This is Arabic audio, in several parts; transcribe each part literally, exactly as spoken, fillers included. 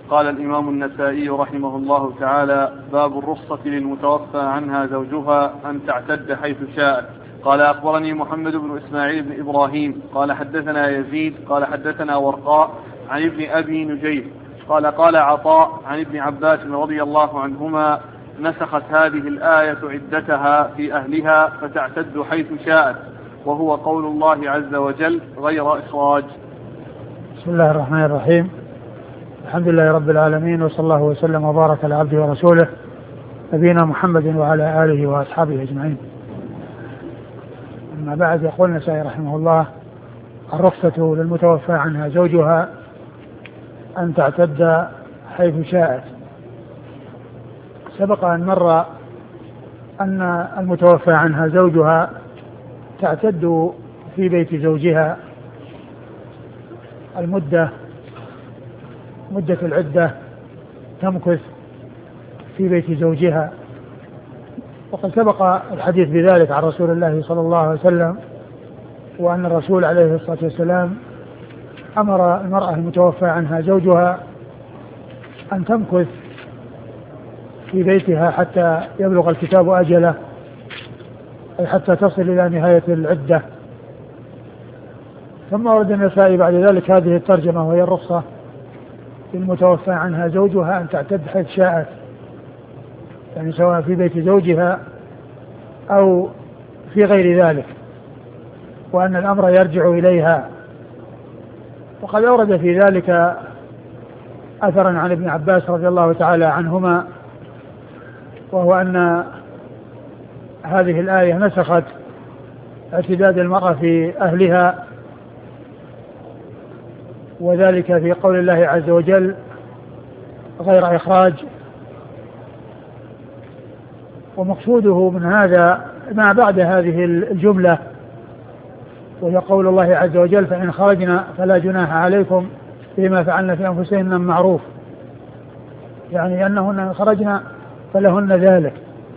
قال الإمام النسائي رحمه الله تعالى: باب الرخصة للمتوفى عنها زوجها أن تعتد حيث شاءت. قال: أخبرني محمد بن إسماعيل بن إبراهيم قال حدثنا يزيد قال حدثنا ورقاء عن ابن أبي نجيب قال قال عطاء عن ابن عباس رضي الله عنهما: نسخت هذه الآية عدتها في أهلها فتعتد حيث شاءت، وهو قول الله عز وجل غير إخراج. بسم الله الرحمن الرحيم. الحمد لله رب العالمين، وصلى الله وسلم وبارك على عبده ورسوله نبينا محمد وعلى آله وأصحابه أجمعين. أما بعد، يقول النسائي رحمه الله: الرخصة للمتوفى عنها زوجها أن تعتد حيث شاءت. سبق أن مر أن المتوفى عنها زوجها تعتد في بيت زوجها المدة مدة العدة تمكث في بيت زوجها، وقد سبق الحديث بذلك عن رسول الله صلى الله عليه وسلم، وأن الرسول عليه الصلاة والسلام أمر المرأة المتوفى عنها زوجها أن تمكث في بيتها حتى يبلغ الكتاب أجله، أي حتى تصل إلى نهاية العدة. ثم ورد النسائي بعد ذلك هذه الترجمة، وهي الرخصة للمتوفى عنها زوجها أن تعتد حيث شاءت، يعني سواء في بيت زوجها أو في غير ذلك، وأن الأمر يرجع إليها. وقد أورد في ذلك أثرا عن ابن عباس رضي الله تعالى عنهما، وهو أن هذه الآية نسخت اعتداد المرأة في أهلها، وذلك في قول الله عز وجل غير إخراج. ومقصوده من هذا ما بعد هذه الجملة، وهي قول الله عز وجل: فإن خرجنا فلا جناح عليكم فيما فعلنا في أنفسهن من معروف، يعني أنهن إن خرجنا فلهن ذلك.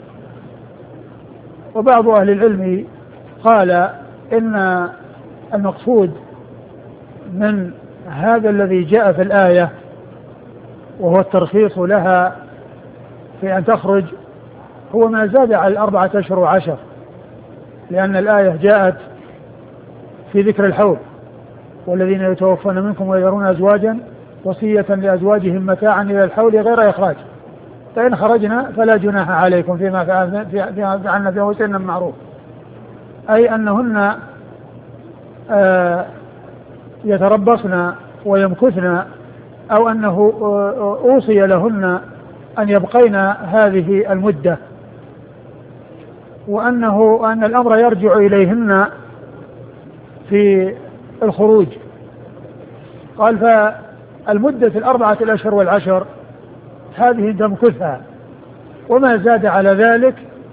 وبعض أهل العلم قال إن المقصود من هذا الذي جاء في الآية وهو الترخيص لها في أن تخرج هو ما زاد على الأربعة أشهر وعشر، لأن الآية جاءت في ذكر الحول: والذين يتوفون منكم ويذرون أزواجا وصية لأزواجهم متاعا إلى الحول غير إخراج، فإن خرجنا فلا جناح عليكم فيما فعلنا في أنفسهن من معروف، أي أنهن آه يتربصن ويمكثن، أو أنه أوصي لهن أن يبقين هذه المدة، وأنه أن الأمر يرجع إليهن في الخروج. قال: فالمدة الأربعة الأشهر والعشر هذه تمكثها، وما زاد على ذلك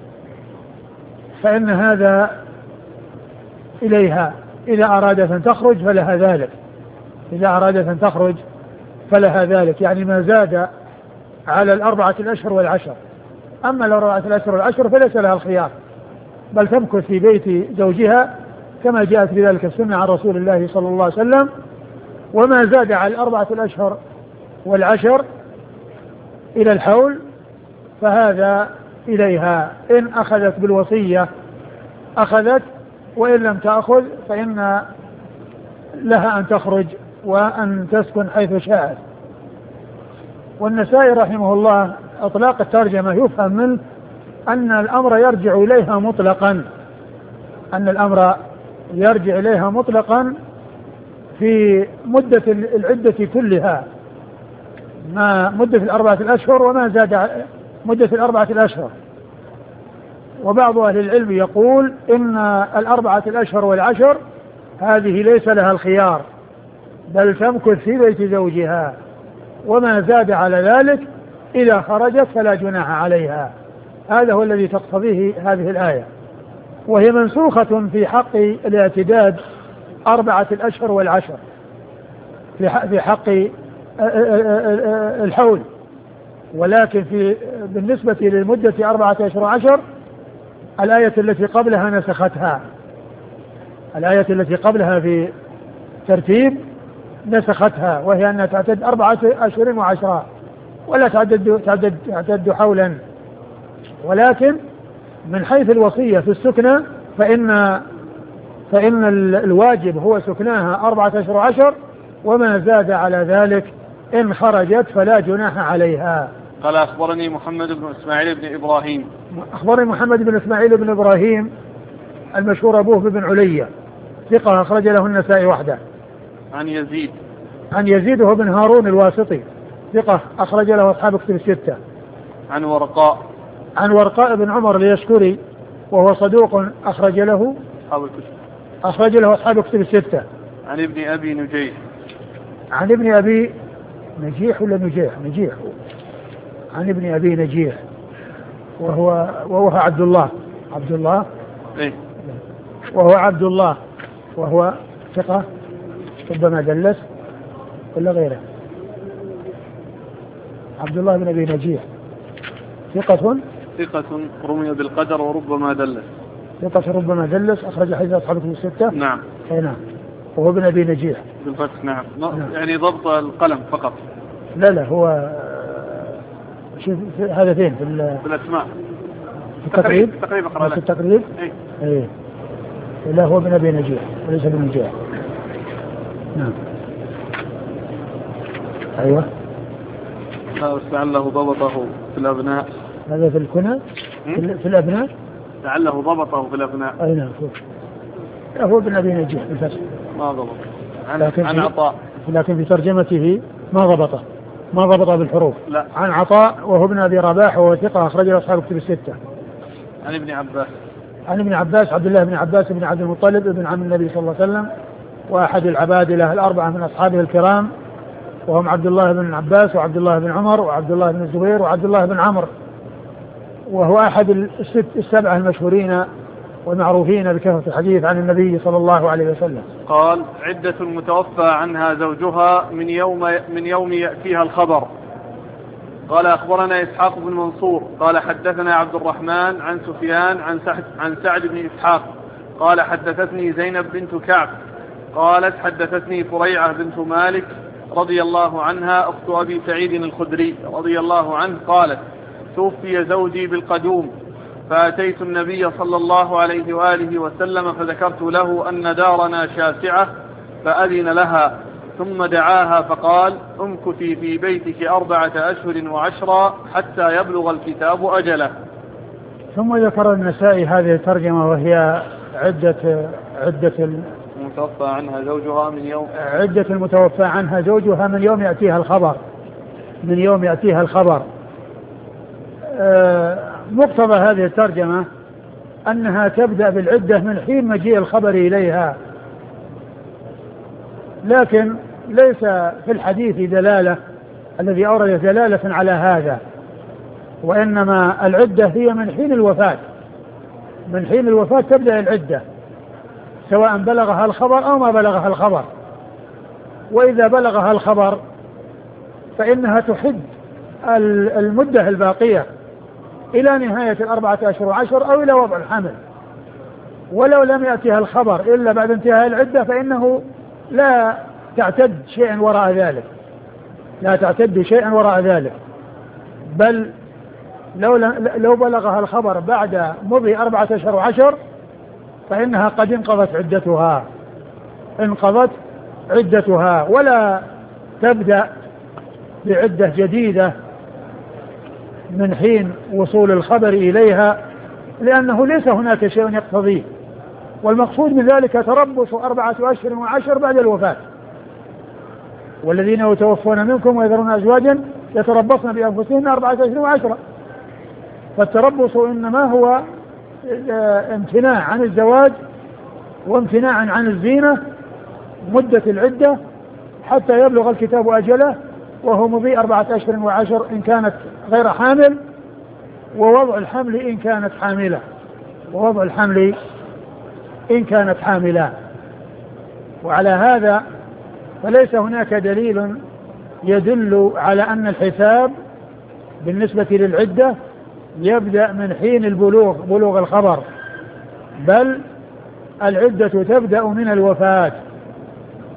فإن هذا إليها، إذا أرادت أن تخرج فلها ذلك، إذا أرادت أن تخرج فلها ذلك، يعني ما زاد على الأربعة الأشهر والعشر. أما الأربعة الأشهر والعشر فليس لها الخيار، بل تمكث في بيت زوجها كما جاءت بذلك السنة عن رسول الله صلى الله عليه وسلم. وما زاد على الأربعة الأشهر والعشر إلى الحول فهذا إليها، إن أخذت بالوصية أخذت، وإن لم تأخذ فإن لها أن تخرج وأن تسكن حيث شاءت. والنسائي رحمه الله أطلاق الترجمة يفهم منه أن الأمر يرجع إليها مطلقا، أن الأمر يرجع إليها مطلقا في مدة العدة كلها، ما مدة الأربعة الأشهر وما زاد مدة الأربعة الأشهر. وبعض أهل العلم يقول إن الأربعة الأشهر والعشر هذه ليس لها الخيار، بل تمكث في بيت زوجها، وما زاد على ذلك إذا خرجت فلا جناح عليها. هذا هو الذي تقتضيه هذه الآية، وهي منسوخة في حق الاعتداد أربعة الأشهر والعشر، في حق الحول، ولكن في بالنسبة للمدة أربعة أشهر وعشر الآية التي قبلها نسختها، الآية التي قبلها في ترتيب نسختها، وهي أنها تعتد أربعة أشهر وعشرة ولا تعتد, تعتد, تعتد حولا. ولكن من حيث الوصية في السكنى فإن فإن الواجب هو سكناها أربعة أشهر وعشر، وما زاد على ذلك إن خرجت فلا جناح عليها. قال أخبرني محمد بن إسماعيل بن إبراهيم. أخبرني محمد بن إسماعيل بن إبراهيم المشهور أبوه بن عليا، ثقة أخرج له النسائي وحده. عن يزيد عن يزيد هو بن هارون الواسطي، ثقة أخرج له أصحاب كتب الستة. عن ورقاء عن ورقاء بن عمر اليشكري وهو صدوق أخرج له أصحاب الكتب أخرج له أصحاب كتب الستة. عن ابن أبي نجيح. عن ابن أبي نجيح ولا نجيح؟ نجيح. عن ابن أبي نجيح وهو وهو عبد الله عبد الله إيه؟ وهو عبد الله وهو ثقة ربما دلس ولا غيره. عبد الله بن أبي نجيح ثقة ثقة رمي بالقدر وربما دلس. ثقة ربما دلس أخرج حديث أصحاب الكتب الستة. نعم. أي نعم. وهو ابن أبي نجيح بالفتح. نعم. نعم. يعني ضبط القلم فقط. لا لا هو شوف هذا فين في, في الأسماء في التقريب تقريبا أقرأ في التقريب. إيه؟ إيه. لا هو ابن أبي نجيح وليس ابن نجيح. نعم. أيوة. بس لعله ضبطه في الأبناء. هذا في الكنى في, في الأبناء. لعله ضبطه في الأبناء. أي نعم. لا هو ابن أبي نجيح بالفتح. ما ضبط. عن, عن عطاء. لكن في ترجمته ما ضبطه ما ضبطه بالحروف. لا. عن عطاء وهو ابن أبي رباح وهو ثقة أخرج له أصحاب كتب الستة. عن ابن عباس. عن ابن عباس عبد الله بن عباس بن عبد المطلب ابن عم النبي صلى الله عليه وسلم وأحد العبادلة الأربعة من أصحابه الكرام، وهم عبد الله بن عباس وعبد الله بن عمر وعبد الله بن الزبير وعبد الله بن عمرو، وهو أحد الست السبعة المشهورين والمعروفين بكثرة الحديث عن النبي صلى الله عليه وسلم. قال: عدة المتوفى عنها زوجها من يوم من يوم يأتيها الخبر. قال: أخبرنا إسحاق بن منصور قال: حدثنا عبد الرحمن عن سفيان عن سعد, عن سعد بن إسحاق قال: حدثتني زينب بنت كعب قالت: حدثتني فريعة بنت مالك رضي الله عنها أخت أبي سعيد الخدري رضي الله عنه قالت: توفي زوجي بالقدوم، فأتيت النبي صلى الله عليه وآله وسلم فذكرت له أن دارنا شاسعة فأذن لها، ثم دعاها فقال: امكثي في بيتك أربعة أشهر وعشرا حتى يبلغ الكتاب أجله. ثم ذكر النسائي هذه الترجمة وهي عدة عدة المتوفى عنها زوجها من يوم عدة المتوفى عنها زوجها من يوم يأتيها الخبر من يوم يأتيها الخبر. مقتضى هذه الترجمة أنها تبدأ بالعدة من حين مجيء الخبر إليها، لكن ليس في الحديث دلالة الذي أورد دلالة على هذا، وإنما العدة هي من حين الوفاة من حين الوفاة تبدأ العدة، سواء بلغها الخبر أو ما بلغها الخبر. وإذا بلغها الخبر فإنها تحد المدة الباقية إلى نهاية الأربعة أشهر وعشر أو إلى وضع الحمل. ولو لم يأتيها الخبر إلا بعد انتهاء العدة فإنه لا تعتد شيئا وراء ذلك لا تعتد شيئا وراء ذلك بل لو, لو بلغها الخبر بعد مضي أربعة أشهر وعشر فإنها قد انقضت عدتها انقضت عدتها ولا تبدأ بعدة جديدة من حين وصول الخبر إليها، لأنه ليس هناك شيء يقتضيه. والمقصود من ذلك تربص أربعة أشهر وعشر بعد الوفاة، والذين يتوفون منكم ويذرون أزواجا يتربصن بأنفسهن أربعة أشهر وعشرة. فالتربص إنما هو امتناع عن الزواج وامتناع عن الزينة مدة العدة حتى يبلغ الكتاب أجله، وهو مضي أربعة أشهر وعشر إن كانت غير حامل، ووضع الحمل إن كانت حاملة ووضع الحمل إن كانت حاملة. وعلى هذا فليس هناك دليل يدل على أن الحساب بالنسبة للعدة يبدأ من حين البلوغ بلوغ الخبر، بل العدة تبدأ من الوفاة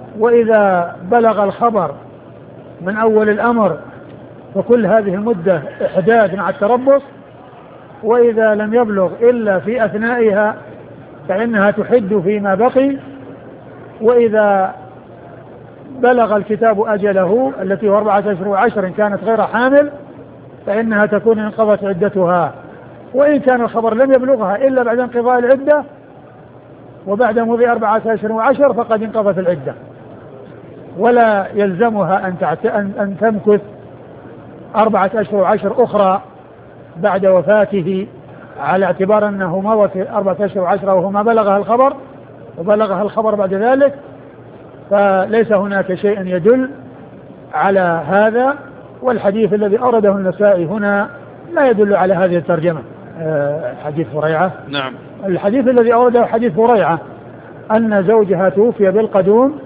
وإذا بلغ الخبر من أول الأمر فكل هذه المدة إحداث مع التربص، وإذا لم يبلغ إلا في أثنائها فإنها تحد فيما بقي، وإذا بلغ الكتاب أجله التي هو أربعة أشهر وعشر كانت غير حامل فإنها تكون انقضت عدتها. وإن كان الخبر لم يبلغها إلا بعد انقضاء العدة وبعد مضي أربعة أشهر وعشر فقد انقضت العدة، ولا يلزمها أن, تعت... أن... أن تمكث أربعة أشهر وعشر أخرى بعد وفاته، على اعتبار أنه مضت أربعة أشهر وعشرة وهو ما بلغها الخبر وبلغها الخبر بعد ذلك، فليس هناك شيء يدل على هذا. والحديث الذي أورده النسائي هنا لا يدل على هذه الترجمة. أه حديث فريعة. نعم. الحديث الذي أورده حديث فريعة أن زوجها توفي بالقدوم،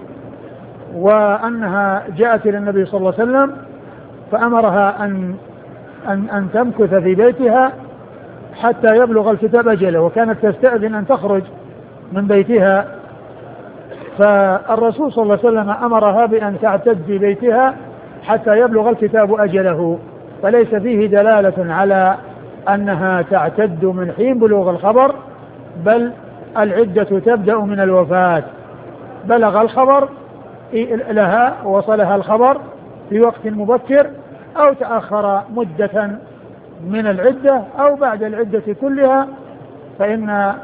وأنها جاءت إلى النبي صلى الله عليه وسلم فأمرها أن أن أن تمكث في بيتها حتى يبلغ الكتاب أجله، وكانت تستأذن أن تخرج من بيتها، فالرسول صلى الله عليه وسلم أمرها بأن تعتد في بيتها حتى يبلغ الكتاب أجله، فليس فيه دلالة على أنها تعتد من حين بلوغ الخبر، بل العدة تبدأ من الوفاة. بلغ الخبر لها ووصلها الخبر في وقت مبكر أو تأخر مدة من العدة أو بعد العدة كلها، فإن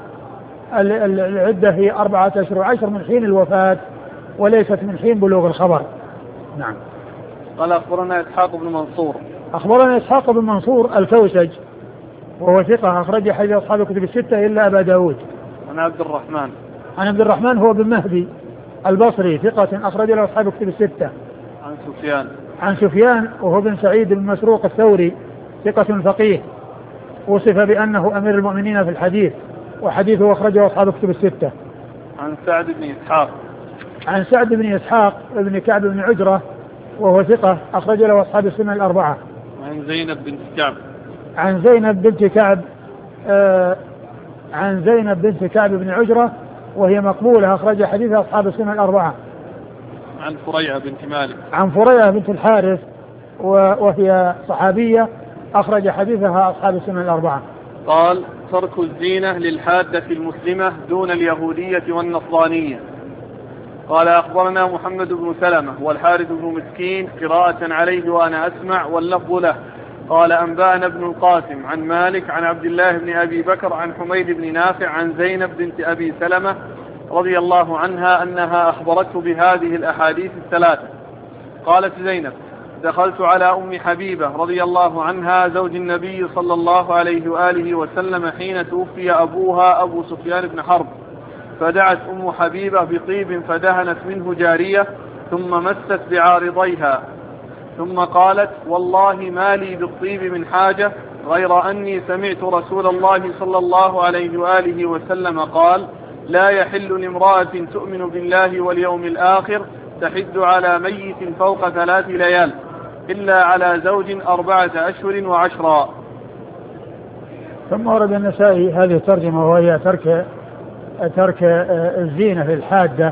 العدة هي أربعة أشهر وعشر من حين الوفاة وليست من حين بلوغ الخبر. نعم. قال أخبرنا إسحاق بن منصور. أخبرنا إسحاق بن منصور الكوسج وهو ثقة أخرج حديث أصحاب الكتب الستة إلا أبا داود. عن عبد الرحمن. عن عبد الرحمن هو بن مهدي البصري ثقة أخرج له أصحاب الكتب الستة. عن سفيان. عن سفيان وهو بن سعيد بن مسروق الثوري ثقة فقيه، وصف بأنه أمير المؤمنين في الحديث، وحديثه أخرجه أصحاب الكتب الستة. عن سعد بن إسحاق. عن سعد بن إسحاق بن كعب بن عجرة وهو ثقة أخرج له أصحاب السنة الأربعة. عن زينب بنت كعب. عن زينب بنت كعب آه عن زينب بنت كعب بن عجرة وهي مقبولة أخرج حديثها أصحاب السنة الأربعة. عن فريعة بنت مالك. عن فريعة بنت الحارث وهي صحابية أخرج حديثها أصحاب السنة الأربعة. قال: ترك الزينة للحادة المسلمة دون اليهودية والنصرانية. قال: أخبرنا محمد بن سلمة والحارث بن مسكين قراءة عليه وأنا أسمع واللفظ له. قال: أنبأنا ابن القاسم عن مالك عن عبد الله بن أبي بكر عن حميد بن نافع عن زينب بنت أبي سلمة رضي الله عنها أنها أخبرته بهذه الأحاديث الثلاثة. قالت زينب: دخلت على أم حبيبة رضي الله عنها زوج النبي صلى الله عليه وآله وسلم حين توفي أبوها أبو سفيان بن حرب، فدعت أم حبيبة بطيب فدهنت منه جارية ثم مست بعارضيها، ثم قالت: والله ما لي بالطيب من حاجة غير أني سمعت رسول الله صلى الله عليه وآله وسلم قال: لا يحل لامرأة تؤمن بالله واليوم الآخر تحد على ميت فوق ثلاث ليال إلا على زوج أربعة أشهر وعشرا. ثم ورد النسائي هذه الترجمة وهي ترك ترك الزينة للحادة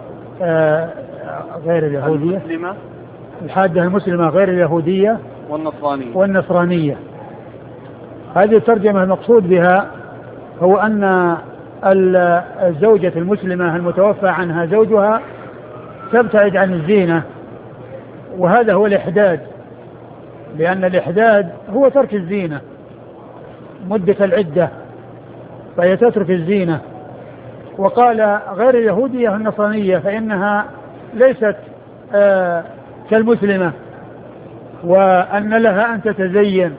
غير اليهودية المسلمة الحادة المسلمة غير اليهودية والنصرانية والنصرانية. هذه الترجمة المقصود بها هو أن الزوجة المسلمة المتوفى عنها زوجها تبتعد عن الزينة، وهذا هو الإحداد، لأن الإحداد هو ترك الزينة مدة العدة، فهي تترك الزينة. وقال غير اليهودية والنصرانية فإنها ليست آه كالمسلمة، وأن لها أن تتزين،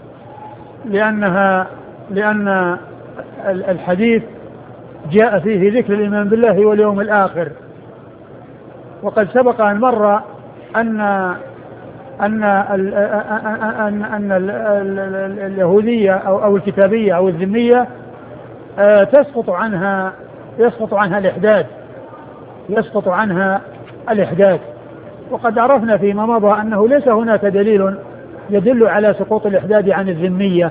لأنها لأن الحديث جاء فيه ذكر الإيمان بالله واليوم الآخر، وقد سبق أن مر أن أن أن أن اليهودية أو أو الكتابية أو الذمية تسقط عنها يسقط عنها الإحداد يسقط عنها الإحداد وقد عرفنا فيما مضى أنه ليس هناك دليل يدل على سقوط الإحداد عن الذمية،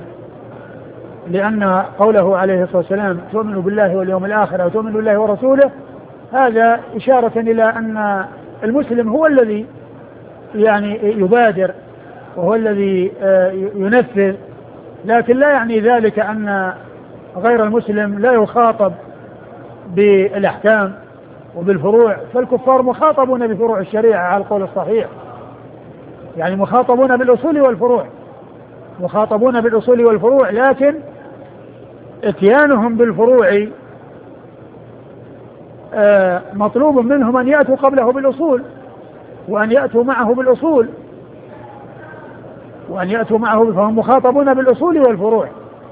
لأن قوله عليه الصلاة والسلام: تؤمن بالله واليوم الآخر أو تؤمن بالله ورسوله، هذا إشارة إلى أن المسلم هو الذي يعني يبادر وهو الذي ينفذ، لكن لا يعني ذلك أن غير المسلم لا يخاطب بالأحكام وبالفروع، فالكفار مخاطبون بفروع الشريعة على القول الصحيح، يعني مخاطبون بالأصول والفروع، مخاطبون بالأصول والفروع، لكن اتيانهم بالفروع مطلوب منهم أن يأتوا قبله بالأصول، وأن يأتوا معه بالأصول وأن يأتوا معه، فهم مخاطبون بالأصول والفروع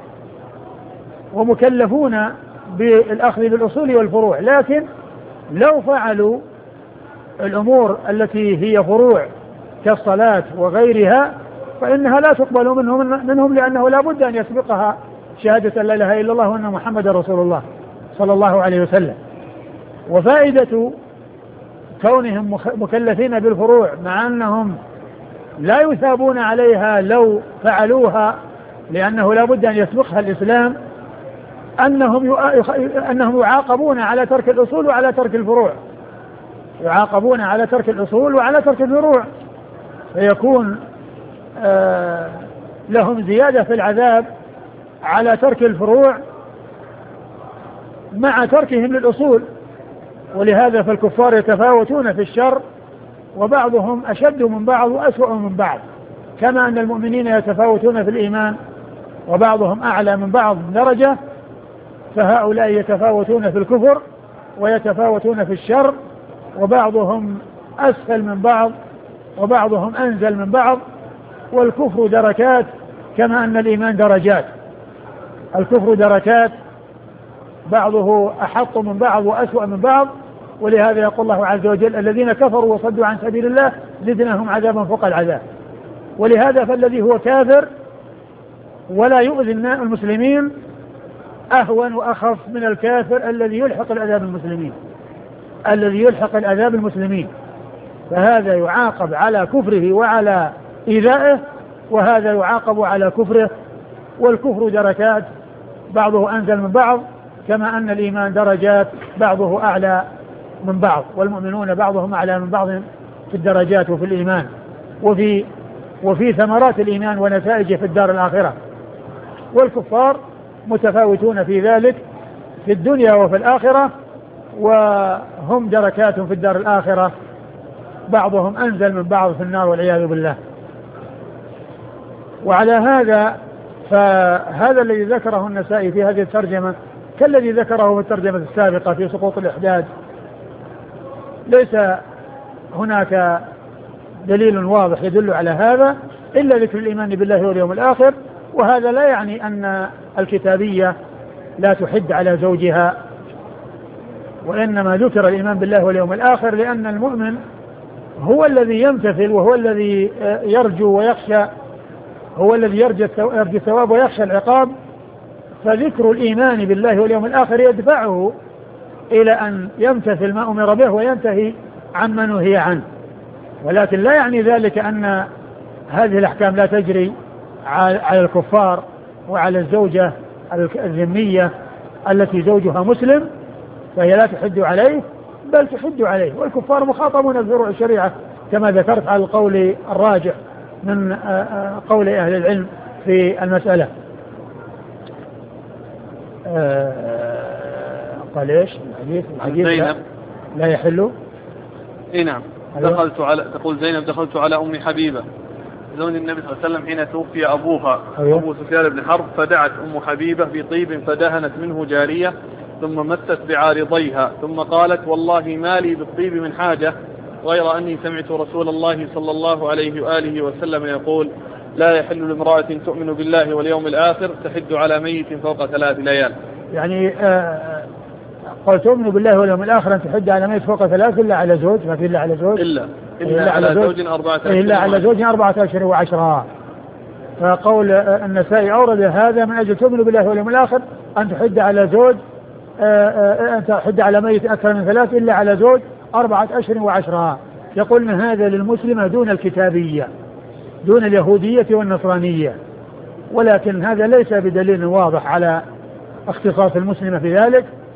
ومكلفون بالأخذ بالأصول والفروع، لكن لو فعلوا الأمور التي هي فروع كالصلاة وغيرها فإنها لا تقبل منهم, منهم لأنه لا بد أن يسبقها شهادة لا إله إلا الله وأن محمد رسول الله صلى الله عليه وسلم. وفائدة كونهم مكلفين بالفروع مع أنهم لا يثابون عليها لو فعلوها لأنه لا بد أن يسبقها الإسلام، أنهم أنهم يعاقبون على ترك الأصول وعلى ترك الفروع، يعاقبون على ترك الأصول وعلى ترك الفروع، فيكون آه لهم زيادة في العذاب على ترك الفروع مع تركهم للأصول. ولهذا فالكفار يتفاوتون في الشر، وبعضهم أشد من بعض وأسوأ من بعض، كما أن المؤمنين يتفاوتون في الإيمان وبعضهم أعلى من بعض درجة، فهؤلاء يتفاوتون في الكفر ويتفاوتون في الشر، وبعضهم أسفل من بعض وبعضهم أنزل من بعض. والكفر دركات كما أن الإيمان درجات، الكفر دركات بعضه أحط من بعض وأسوأ من بعض. ولهذا يقول الله عز وجل الذين كفروا وصدوا عن سبيل الله زدناهم عذابا فوق العذاب. ولهذا فالذي هو كافر ولا يؤذي المسلمين أهون وأخف من الكافر الذي يلحق العذاب المسلمين الذي يلحق العذاب المسلمين فهذا يعاقب على كفره وعلى إيذائه، وهذا يعاقب على كفره. والكفر دركات بعضه أنزل من بعض، كما أن الإيمان درجات بعضه أعلى من بعض، والمؤمنون بعضهم أعلى من بعض في الدرجات وفي الإيمان وفي وفي ثمرات الإيمان ونتائجه في الدار الآخرة. والكفار متفاوتون في ذلك في الدنيا وفي الآخرة، وهم دركات في الدار الآخرة، بعضهم أنزل من بعض في النار والعياذ بالله. وعلى هذا فهذا الذي ذكره النسائي في هذه الترجمة كالذي ذكره في الترجمة السابقة في سقوط الإحداد، ليس هناك دليل واضح يدل على هذا إلا ذكر الإيمان بالله واليوم الآخر. وهذا لا يعني أن الكتابية لا تحد على زوجها، وإنما ذكر الإيمان بالله واليوم الآخر لأن المؤمن هو الذي يمتثل وهو الذي يرجو ويخشى، هو الذي يرجو الثواب ويخشى العقاب، فذكر الإيمان بالله واليوم الآخر يدفعه إلى أن يمتثل ما أمر به وينتهي عما نهي عنه. ولكن لا يعني ذلك أن هذه الأحكام لا تجري على الكفار وعلى الزوجة الذمية التي زوجها مسلم، فهي لا تحد عليه بل تحد عليه. والكفار مخاطبون بفروع الشريعة كما ذكرت على القول الراجح من قول أهل العلم في المسألة. قال ايش الحديث؟ الحديث لا, لا يحل. اي نعم. دخلت على تقول زينب دخلت على أم حبيبة زوج النبي صلى الله عليه وسلم حين توفي أبوها أيوه. أبو سفيان بن حرب، فدعت أم حبيبة بطيب فدهنت منه جارية ثم مست بعارضيها ثم قالت والله ما لي بالطيب من حاجة غير أني سمعت رسول الله صلى الله عليه وآله وسلم يقول لا يحل لامرأة تؤمن بالله واليوم الآخر تحد على ميت فوق ثلاث ليال. يعني آه قال تؤمن بالله واليوم الآخر أن تحد على ميت فوق ثلاث إلا على زوج، ما في إلا على زوج إلا إلا, إلا على زوج أربعة أشهر إلا على زوج أربعة أشهر وعشرة. فقول النسائي أورد هذا من أجل تؤمن بالله واليوم الآخر أن تحد على زوج أن تحد على ميت أكثر من ثلاث إلا على زوج أربعة أشهر وعشرة. يقول من هذا للمسلمة دون الكتابية دون اليهودية والنصرانية، ولكن هذا ليس بدليل واضح على اختصاص المسلمة في ذلك،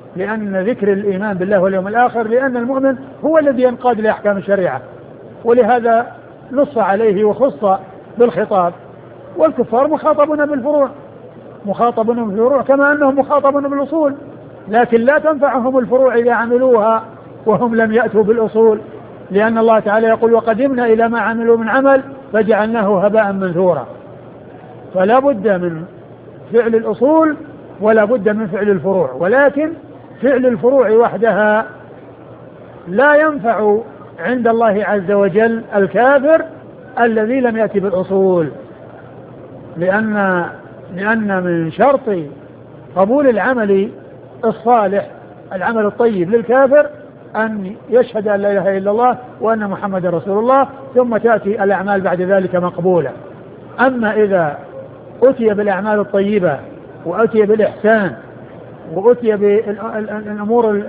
لأن ذكر الإيمان بالله واليوم الآخر لأن المؤمن هو الذي ينقاد لأحكام الشريعة، ولهذا نص عليه وخص بالخطاب. والكفار مخاطبون بالفروع مخاطبون بالفروع كما أنهم مخاطبون بالأصول، لكن لا تنفعهم الفروع إذا عملوها وهم لم يأتوا بالأصول، لأن الله تعالى يقول وقدمنا إلى ما عملوا من عمل فجعلناه هباء منثورا. فلا بد من فعل الأصول ولا بد من فعل الفروع، ولكن فعل الفروع وحدها لا ينفع عند الله عز وجل الكافر الذي لم يأتي بالأصول، لأن لأن من شرط قبول العمل الصالح العمل الطيب للكافر أن يشهد أن لا إله إلا الله وأن محمد رسول الله، ثم تأتي الأعمال بعد ذلك مقبولة. أما إذا أتي بالأعمال الطيبة وأتي بالإحسان وأتي بالأمور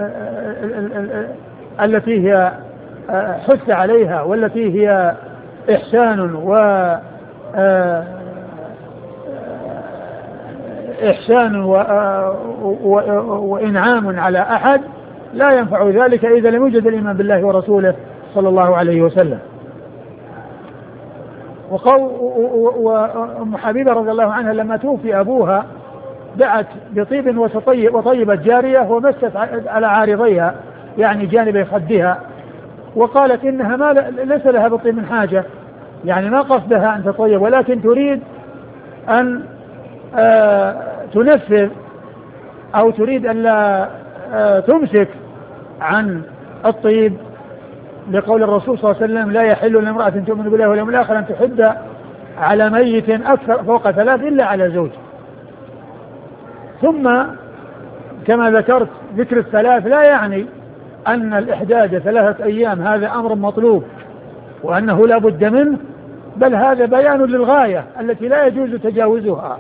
التي هي حث عليها والتي هي إحسان و إحسان و... و... وإنعام على أحد لا ينفع ذلك إذا لم يوجد الإيمان بالله ورسوله صلى الله عليه وسلم. وأم حبيبة رضي الله عنها لما توفي أبوها دعت بطيب وتطيب وطيبت جارية ومست على عارضيها يعني جانب خدها، وقالت إنها ما ليس لها بالطيب من حاجة، يعني ما قصدها أن تطيب ولكن تريد أن آه تنفذ أو تريد أن لا آه تمسك عن الطيب، لقول الرسول صلى الله عليه وسلم لا يحل لامرأة تؤمن بالله واليوم الآخر أن تحد على ميت أكثر فوق ثلاث إلا على زوج. ثم كما ذكرت ذكر الثلاث لا يعني أن الإحداد ثلاثة أيام هذا أمر مطلوب وأنه لا بد منه، بل هذا بيان للغاية التي لا يجوز تجاوزها،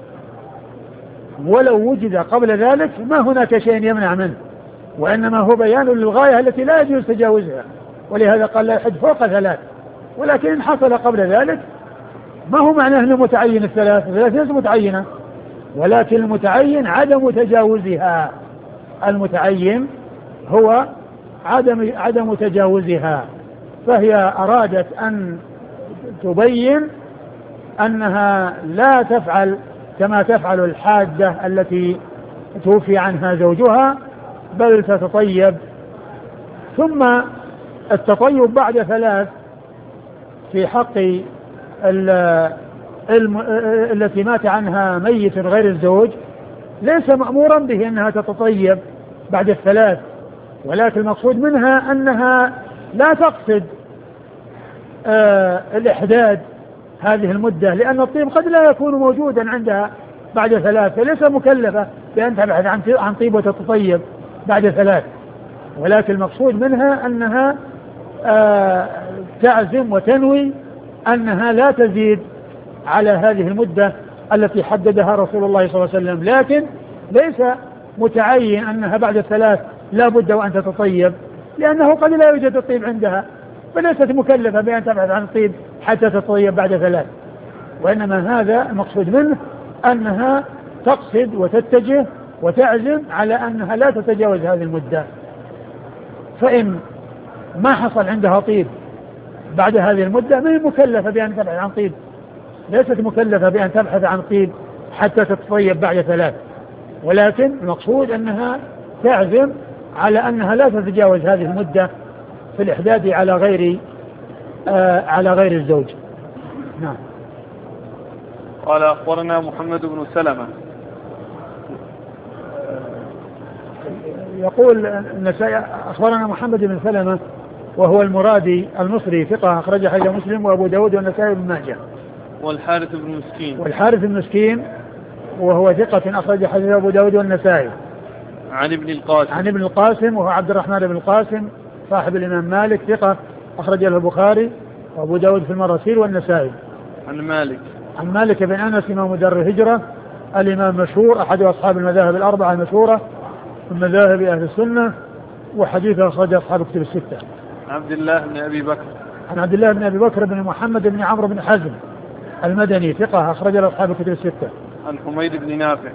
ولو وجد قبل ذلك ما هناك شيء يمنع منه، وإنما هو بيان للغاية التي لا يجوز تجاوزها، ولهذا قال لا يحد فوق ثلاث. ولكن إن حصل قبل ذلك ما هو معناه أنه متعين الثلاث، الثلاث ليس متعينة، ولكن المتعين عدم تجاوزها، المتعين هو عدم عدم تجاوزها. فهي أرادت أن تبين أنها لا تفعل كما تفعل الحادة التي توفي عنها زوجها، بل تتطيب. ثم التطيب بعد ثلاث في حق التي مات عنها ميت غير الزوج ليس مأمورا به أنها تتطيب بعد الثلاث، ولكن المقصود منها أنها لا تقصد آه الإحداد هذه المدة، لأن الطيب قد لا يكون موجودا عندها بعد ثلاث، فليس مكلفة بأن تبحث عن طيب وتتطيب بعد ثلاث، ولكن المقصود منها أنها آه تعزم وتنوي أنها لا تزيد على هذه المدة التي حددها رسول الله صلى الله عليه وسلم، لكن ليس متعين أنها بعد الثلاث لا بد وأن تتطيب، لأنه قد لا يوجد الطيب عندها، فليست مكلفة بأن تبحث عن الطيب حتى تتطيب بعد ثلاث، وإنما هذا المقصود منه أنها تقصد وتتجه وتعزم على أنها لا تتجاوز هذه المدة. فإن ما حصل عندها طيب بعد هذه المدة ما هي مكلفة بأن تبحث عن طيب، ليست مكلفة بأن تبحث عن طيب حتى تتطيب بعد ثلاث، ولكن المقصود أنها تعزم على أنها لا تتجاوز هذه المدة في الإحداد على غير آه على غير الزوج. نعم. قال أخبرنا محمد بن سلمة. يقول النسائي أخبرنا محمد بن سلمة وهو المرادي المصري ثقة أخرج حديث مسلم وأبو داود والنسائي بن ماجه. والحارث بن مسكين. والحارث بن مسكين وهو ثقة أخرج حديث أبو داود والنسائي. عن ابن القاسم. عن ابن القاسم وهو عبد الرحمن بن القاسم صاحب الإمام مالك ثقة أخرج له البخاري وأبو داود في المراسيل والنسائي. عن مالك. عن مالك بن أنس إمام دار الهجرة الإمام مشهور أحد أصحاب المذاهب الأربعة المشهورة من مذاهب أهل السنة، وحديثه أخرج أصحاب كتب الستة. عبد الله بن أبي بكر. عن عبد الله بن أبي بكر بن محمد بن عمرو بن حزم المدني ثقة أخرج له أصحاب كتب الستة. عن حميد بن نافع.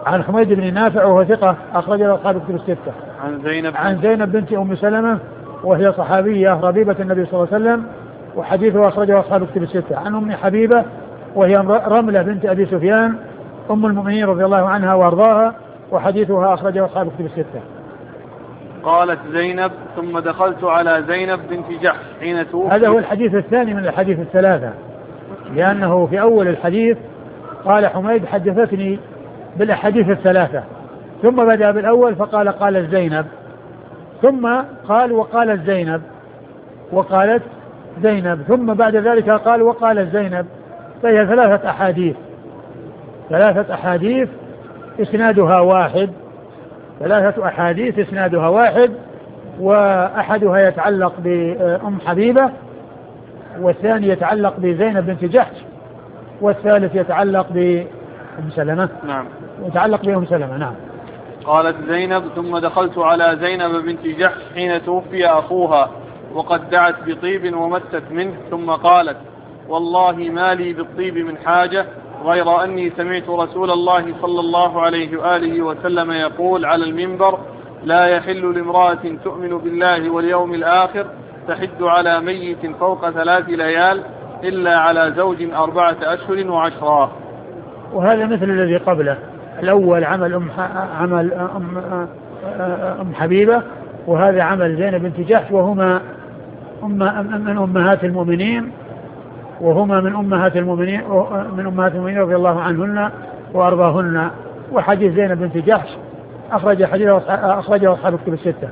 عن حميد بن نافع وهو ثقة أخرج له أصحاب الكتب الستة. عن زينب عن زينب بنت أم سلمة وهي صحابية ربيبة النبي صلى الله عليه وسلم وحديثه أخرجه أصحاب الكتب الستة. عن أم حبيبة وهي رملة بنت أبي سفيان أم المؤمنين رضي الله عنها وأرضاها وحديثها أخرجه أصحاب الكتب الستة. قالت زينب ثم دخلت على زينب بنت جحش حين توفي. هذا هو الحديث الثاني من الحديث الثلاثة، لأنه في أول الحديث قال حميد حدثتني بالأحاديث الثلاثة، ثم بدأ بالأول فقال قالت زينب، ثم قال وقالت زينب وقالت زينب، ثم بعد ذلك قال وقالت زينب. فهي ثلاثة أحاديث ثلاثة أحاديث إسنادها واحد ثلاثة أحاديث إسنادها واحد وأحدها يتعلق بأم حبيبة، والثاني يتعلق بزينب بنت جحش، والثالث يتعلق بأم سلمة. نعم. يتعلق بأم سلمة. نعم. قالت زينب ثم دخلت على زينب بنت جحش حين توفي أخوها وقد دعت بطيب ومست منه، ثم قالت والله ما لي بالطيب من حاجة غير أني سمعت رسول الله صلى الله عليه وآله وسلم يقول على المنبر لا يحل لامرأة تؤمن بالله واليوم الآخر تحد على ميت فوق ثلاث ليال إلا على زوج أربعة أشهر وعشرة. وهذا مثل الذي قبله، الأول عمل أم, عمل أم, أم حبيبة، وهذا عمل زينب بنت جحش، وهما أم من أمهات المؤمنين وهما من أمهات المؤمنين من أمهات المؤمنين رضي الله عنهن وأرضاهن. وحديث زينب بنت جحش أخرج حديثه أخرجه أصحاب الكتب الستة.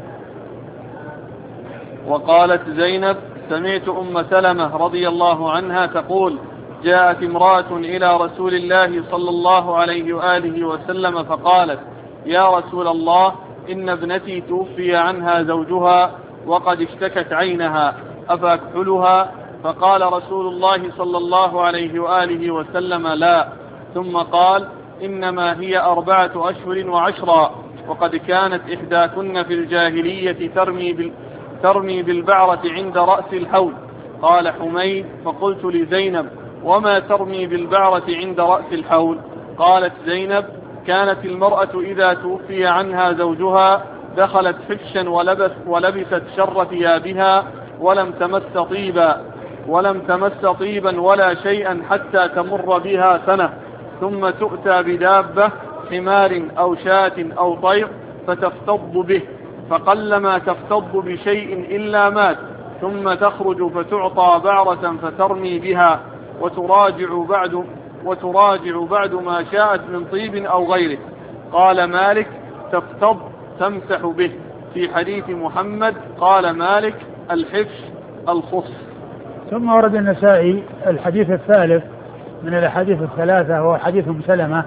وقالت زينب سمعت أم سلمة رضي الله عنها تقول جاءت امرأة إلى رسول الله صلى الله عليه وآله وسلم فقالت يا رسول الله إن ابنتي توفي عنها زوجها وقد اشتكت عينها أفأكحلها؟ فقال رسول الله صلى الله عليه وآله وسلم لا، ثم قال إنما هي أربعة أشهر وعشرا، وقد كانت إحداكن في الجاهلية ترمي, بال ترمي بالبعرة عند رأس الحول. قال حميد فقلت لزينب وما ترمي بالبعرة عند رأس الحول؟ قالت زينب كانت المرأة إذا توفي عنها زوجها دخلت حفشا ولبس ولبست شر ثيابها ولم تمس طيبا ولم تمس طيبا ولا شيئا حتى تمر بها سنة، ثم تؤتى بدابة حمار أو شاة أو طير فتفتض به، فقلما تفتض بشيء إلا مات، ثم تخرج فتعطى بعرة فترمي بها وتراجع بعد, وتراجع بعد ما شاءت من طيب أو غيره. قال مالك تفتض تمسح به. في حديث محمد قال مالك الحفش الخص. ثم ورد النسائي الحديث الثالث من الأحاديث الثلاثة وهو حديث أم سلمة،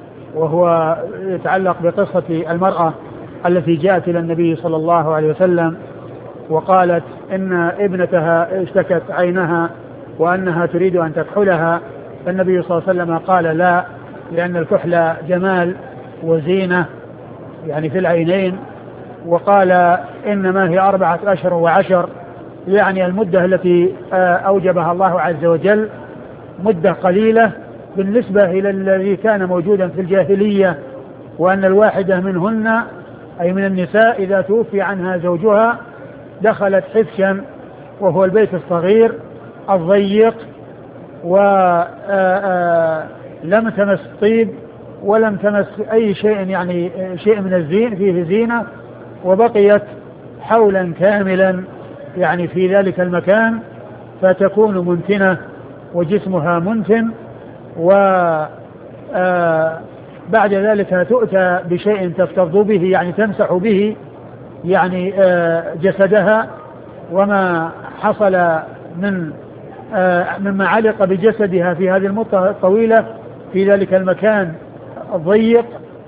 وهو يتعلق بقصة المرأة التي جاءت إلى النبي صلى الله عليه وسلم وقالت إن ابنتها اشتكت عينها وأنها تريد أن تكحلها، فالنبي صلى الله عليه وسلم قال لا، لأن الكحل جمال وزينة يعني في العينين، وقال إنما هي أربعة أشهر وعشر، يعني المدة التي أوجبها الله عز وجل مدة قليلة بالنسبة إلى الذي كان موجودا في الجاهلية، وأن الواحدة منهن أي من النساء إذا توفي عنها زوجها دخلت حفشا وهو البيت الصغير الضيق، ولم تمس طيب ولم تمس أي شيء يعني شيء من الزين فيه زينة، وبقيت حولا كاملا يعني في ذلك المكان، فتكون منتنة وجسمها منتن، وبعد ذلك تؤتى بشيء تفتض به يعني تمسح به يعني جسدها وما حصل من مما علق بجسدها في هذه المدة الطويلة في ذلك المكان الضيق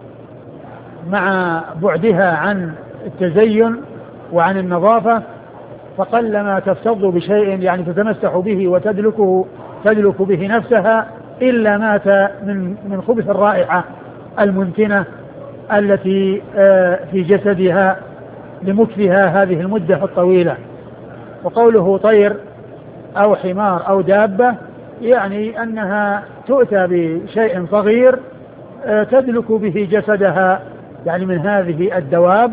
مع بعدها عن التزين وعن النظافة، فقلما تفتض بشيء يعني تتمسح به وتدلكه تدلك به نفسها إلا مات من من خبث الرائحة المنتنة التي في جسدها لمكثها هذه المدة الطويلة. وقوله طير أو حمار أو دابة يعني أنها تؤتى بشيء صغير تدلك به جسدها يعني من هذه الدواب،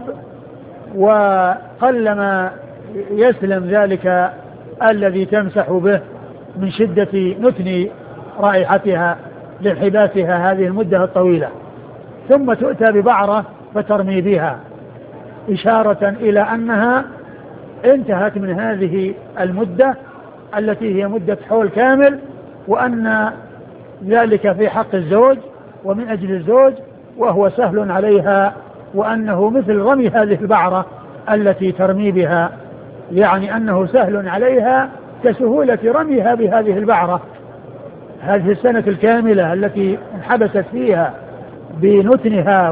وقلما يسلم ذلك الذي تمسح به من شدة نتن رائحتها لانحباسها هذه المدة الطويلة، ثم تؤتى ببعرة فترمي بها إشارة إلى أنها انتهت من هذه المدة التي هي مدة حول كامل، وأن ذلك في حق الزوج ومن أجل الزوج وهو سهل عليها، وأنه مثل رمي هذه البعرة التي ترمي بها، يعني أنه سهل عليها كسهولة رميها بهذه البعرة هذه السنة الكاملة التي انحبست فيها بنتنها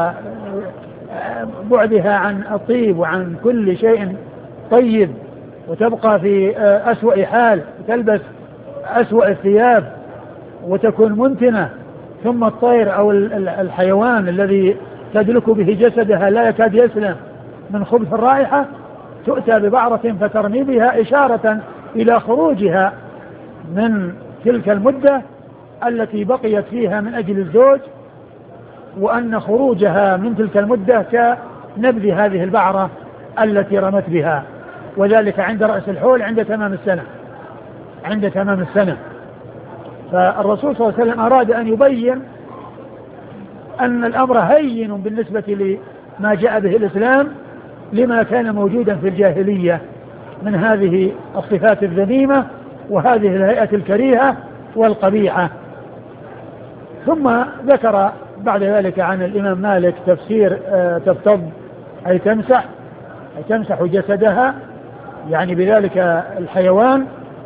وبعدها عن الطيب وعن كل شيء طيب، وتبقى في أسوأ حال، تلبس أسوأ الثياب وتكون منتنة، ثم الطير أو الحيوان الذي تدلك به جسدها لا يكاد يسلم من خبث الرائحة تؤتى ببعرة فترمي بها إشارة إلى خروجها من تلك المدة التي بقيت فيها من أجل الزوج، وأن خروجها من تلك المدة كنبذ هذه البعرة التي رمت بها، وذلك عند رأس الحول عند تمام السنة عند تمام السنة. فالرسول صلى الله عليه وسلم أراد أن يبين أن الأمر هين بالنسبة لما جاء به الإسلام لما كان موجودا في الجاهلية من هذه الصفات الذميمة وهذه الهيئة الكريهة والقبيحة. ثم ذكر بعد ذلك عن الإمام مالك تفسير آه تفتض أي تمسح أي تمسح جسدها يعني بذلك الحيوان،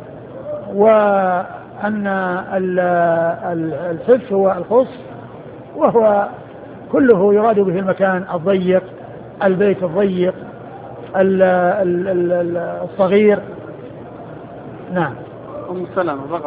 وأن الحف هو الخص وهو كله يراد به المكان الضيق، البيت الضيق الصغير. نعم. أم سلمة فقط.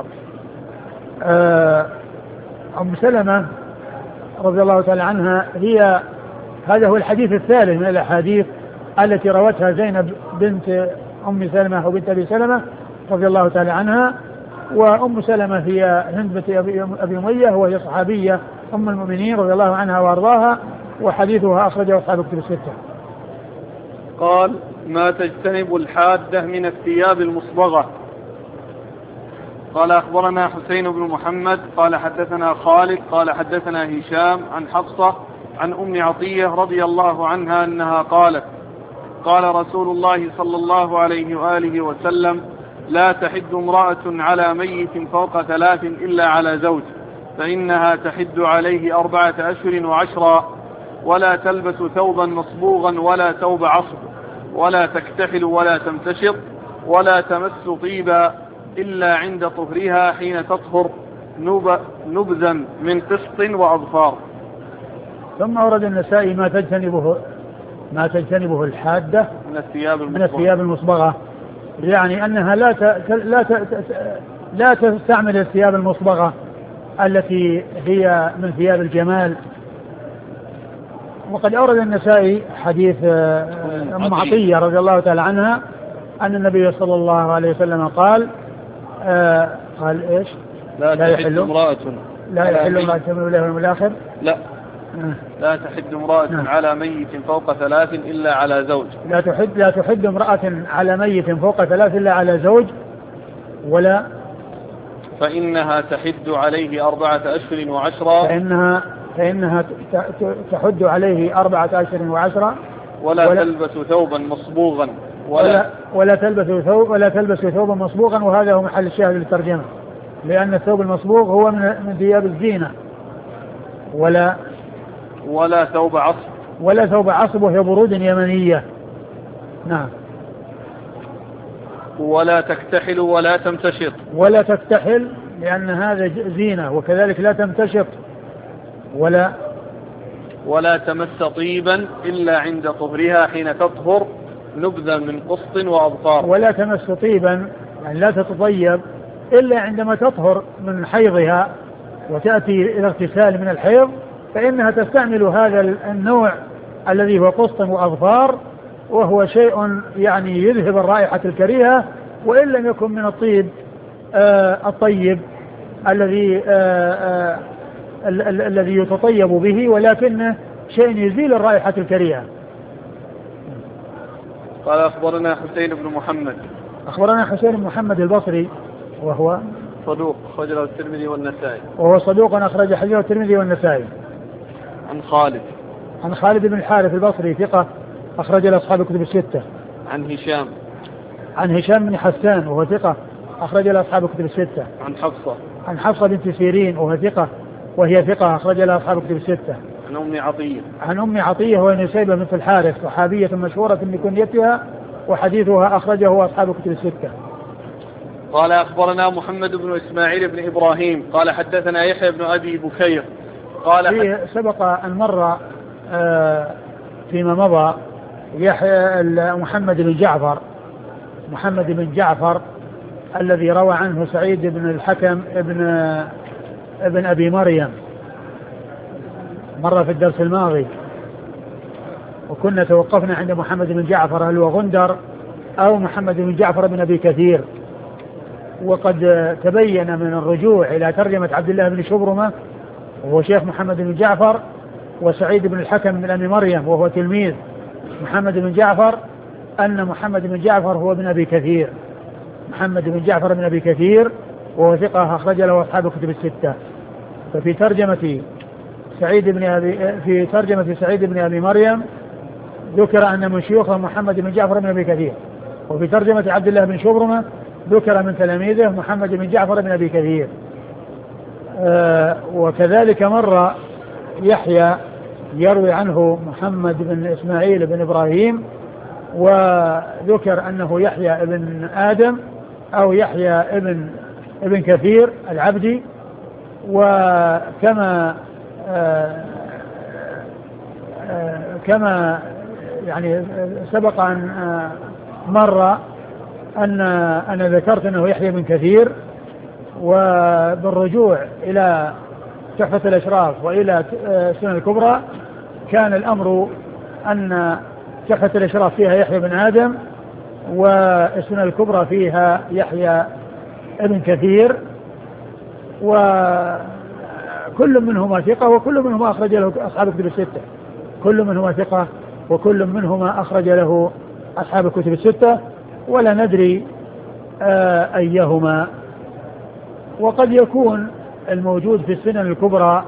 أم سلمة رضي الله تعالى عنها هي هذا هو الحديث الثالث من الأحاديث التي روتها زينب بنت أم سلمة أو بنت أبي سلمة رضي الله تعالى عنها، وأم سلمة هي هند بنت أبي أمية وهي صحابية أم المؤمنين رضي الله عنها وأرضاها، وحديثها أخرجه أصحاب الكتب الستة. قال: ما تجتنب الحادة من الثياب المصبغة. قال: أخبرنا حسين بن محمد قال حدثنا خالد قال حدثنا هشام عن حفصة عن أم عطية رضي الله عنها أنها قالت: قال رسول الله صلى الله عليه وآله وسلم: لا تحد امرأة على ميت فوق ثلاث إلا على زوج، فإنها تحد عليه أربعة أشهر وعشرا، ولا تلبس ثوبا مصبوغا ولا ثوب عصب، ولا تكتحل ولا تمتشط، ولا تمس طيبا إلا عند طهرها حين تطهر نبذا من قسط وأظفار. ثم أورد النسائي ما تجتنبه ما تجتنبه الحادة من الثياب المصبغة, من الثياب المصبغة يعني أنها لا ت... لا ت... لا تستعمل الثياب المصبغة التي هي من ثياب الجمال. وقد أورد النسائي حديث أم عطية رضي الله تعالى عنها أن النبي صلى الله عليه وسلم قال آه قال إيش؟ لا, لا يحل امرأة لا يحل امرأة من الله واليوم الآخر لا آه. لا تحد امرأة آه. على ميت فوق ثلاث إلا على زوج. لا تحد لا تحد امرأة على ميت فوق ثلاث إلا على زوج، ولا فإنها تحد عليه أربعة أشهر وعشرا فإنها فإنها تحد عليه أربعة أشهر وعشرا ولا, ولا تلبس ثوبا مصبوغا ولا ولا, ولا تلبس ثوب ولا تلبس ثوبا مصبوغا، وهذا هو محل الشاهد للترجمة، لأن الثوب المصبوغ هو من من ثياب الزينة. ولا ولا ثوب عصب ولا ثوب عصب وهي برود يمنية. نعم. ولا تكتحل ولا تمتشط ولا تكتحل لأن هذا زينة، وكذلك لا تمتشط. ولا ولا تمس طيبا إلا عند طهرها حين تطهر نبذا من قسط وأظفار. ولا تمس طيبا يعني لا تتطيب إلا عندما تطهر من حيضها وتأتي إلى اغتسال من الحيض، فإنها تستعمل هذا النوع الذي هو قسط وأظفار، وهو شيء يعني يذهب الرائحة الكريهة، وإن لم يكن من الطيب آه الطيب الذي آه آه ال- ال- الذي يتطيب به، ولكنه شيء يزيل الرائحة الكريهة. قال أخبرنا حسين بن محمد. أخبرنا حسين بن محمد البصري وهو صدوق أخرج له الترمذي والنسائي. وهو صدوق أخرج حديثه الترمذي والنسائي. عن خالد. عن خالد بن الحارث البصري ثقة أخرج له أصحاب الكتب الستة. عن هشام. عن هشام بن حسان وهو ثقة أخرج له أصحاب الكتب الستة. عن حفصة. عن حفصة بنت سيرين وهو ثقة وهي ثقة أخرج لها أصحاب الكتب الستة. عن أم عطية. عن أم عطية وهي نسيبة بنت الحارث صحابية مشهورة بكنيتها وحديثها أخرجه أصحاب الكتب الستة. قال أخبرنا محمد بن إسماعيل بن إبراهيم قال حدثنا يحيى بن أبي بكير قال حد... سبق أن مر آه فيما مضى يحيى محمد بن جعفر محمد بن جعفر الذي روى عنه سعيد بن الحكم ابن ابن أبي مريم، مر في الدرس الماضي، وكنا توقفنا عند محمد بن جعفر هل هو غندر أو محمد بن جعفر بن أبي كثير. وقد تبين من الرجوع إلى ترجمة عبد الله بن شبرمة وهو شيخ محمد بن جعفر، وسعيد بن الحكم بن أبي مريم وهو تلميذ محمد بن جعفر، أن محمد بن جعفر هو ابن أبي كثير، محمد بن جعفر بن أبي كثير وهو ثقة أخرج له أصحاب الكتب الستة. ففي ترجمة سعيد بن أبي في ترجمة سعيد بن أبي مريم ذكر أن من شيوخه محمد بن جعفر بن أبي كثير، وفي ترجمة عبد الله بن شبرمة ذكر من تلاميذه محمد بن جعفر بن أبي كثير. آه وكذلك مر يحيى يروي عنه محمد بن إسماعيل بن إبراهيم وذكر أنه يحيى ابن آدم أو يحيى ابن ابن كثير العبدي. وكما آه آه كما يعني سبق أن آه مر أن أنا ذكرت أنه يحيى بن كثير، وبالرجوع إلى تحفة الأشراف وإلى السنن الكبرى كان الأمر أن تحفة الأشراف فيها يحيى بن آدم والسنن الكبرى فيها يحيى ابن كثير، وكل منهما ثقة وكل منهما أخرج له أصحاب الكتب الستة، كل منهما ثقة وكل منهما أخرج له أصحاب الكتب الستة، ولا ندري آه أيهما. وقد يكون الموجود في السنن الكبرى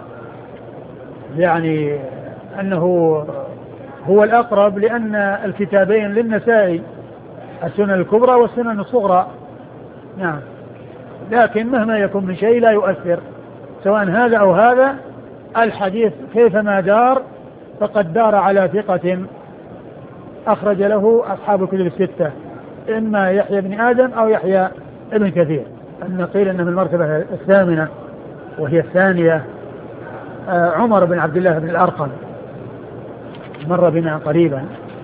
يعني أنه هو الأقرب، لأن الكتابين للنسائي السنن الكبرى والسنن الصغرى. نعم، لكن مهما يكون من شيء لا يؤثر، سواء هذا أو هذا، الحديث كيفما دار فقد دار على ثقة أخرج له أصحاب الكتب الستة، إما يحيى بن آدم أو يحيى ابن كثير. أن قيل أنه من المرتبة الثامنة وهي الثانية آه عمر بن عبد الله بن الأرقم، مر بنا قريبا،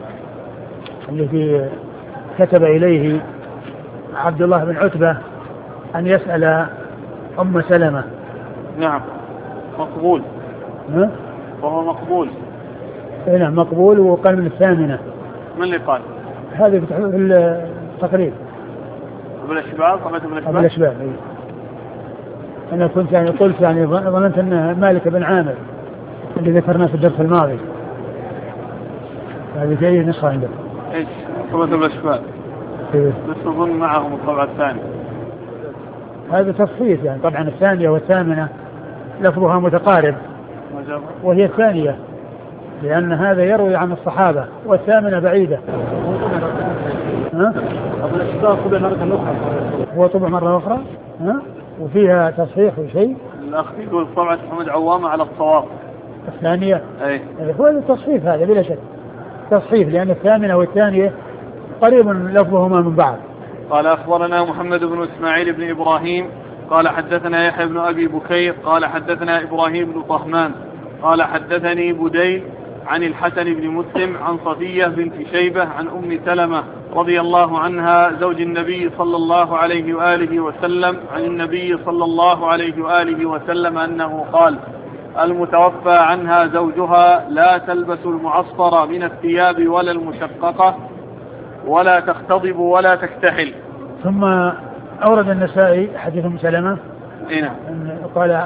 الذي كتب إليه عبد الله بن عتبة أن يسأل أم سلمة. نعم، مقبول. ها؟ وهو مقبول. نعم مقبول، وقال من الثامنة. من اللي قال؟ هذا في التقريب. ابن الشباب، طبعا ابن الشباب. ابن الشباب. أنا كنت يعني قلت يعني ظننت أن مالك بن عامر اللي ذكرناه في الدرس الماضي. هذه جاية نسخة عندك. إيش؟ طبعا ابن الشباب. إيه. بس أظن معهم الطبعة الثانية. هذا تصحيح يعني، طبعا الثانية والثامنة لفظها متقارب، وهي الثانية لأن هذا يروي عن الصحابة، والثامنة بعيدة. ها؟ أبو الأشباه طبع مرة أخرى. هو طبع مرة أخرى؟ ها؟ وفيها تصحيح وشيء؟ الأخ يقول طبعة محمد عوامة على الصواب. الثانية؟ أي. هو التصحيح هذا بلا شك تصحيح، لأن الثامنة والثانية قريب لفظهما من بعض. قال أخبرنا محمد بن إسماعيل بن إبراهيم قال حدثنا يحيى بن أبي بكير قال حدثنا إبراهيم بن طهمان قال حدثني بديل عن الحسن بن مسلم عن صفية بنت شيبة عن أم سلمة رضي الله عنها زوج النبي صلى الله عليه وآله وسلم عن النبي صلى الله عليه وآله وسلم أنه قال: المتوفى عنها زوجها لا تلبس المعصفر من الثياب ولا المشققة ولا تختضب ولا تكتحل. ثم أورد النسائي حديث أم سلمة. إيه؟ قال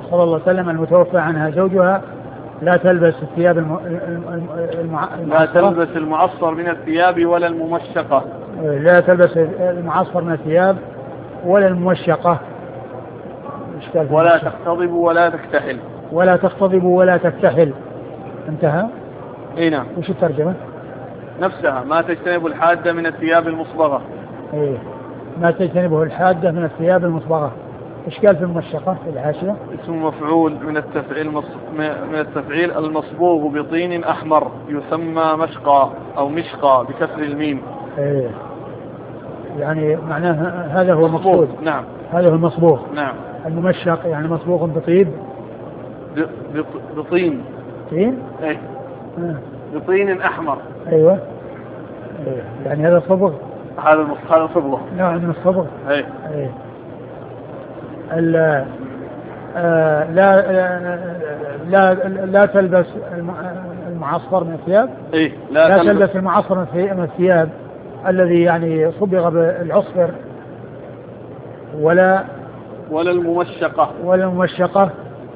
صلى الله عليه وسلم المتوفى عنها زوجها لا تلبس الثياب الم... المع... لا تلبس المعصفر من الثياب ولا الممشقة. لا تلبس المعصفر من الثياب ولا الممشقة. ولا تختضب ولا تكتحل. ولا تختضب ولا تكتحل. انتهى. اي نعم. وش الترجمة؟ نفسها ما تجتنب الحادة من الثياب المصبغة. ايه ما تجتنبه الحادة من الثياب المصبغة. ايش قال في الممشقة في الحاشية؟ اسم مفعول من التفعيل مص... من التفعيل المصبوغ بطين احمر يسمى مشقى او مشقى بكسر الميم. ايه يعني معناه هذا هو المقصود. نعم هذا هو المصبوغ. نعم. الممشق يعني مصبوغ بطيب. ب... ب... بطين. طين؟ ايه آه. بطين احمر. ايوه. ايه يعني هذا صبغ. هذا المص... هذا صبغه. نوع من الصبغ. ايه. ايه. ال... آه لا لا لا تلبس المعصفر من الثياب. ايه لا, لا تلبس, تلبس المعصفر من الثياب الذي يعني صبغ بالعصفر ولا ولا الممشقة. ولا الممشقة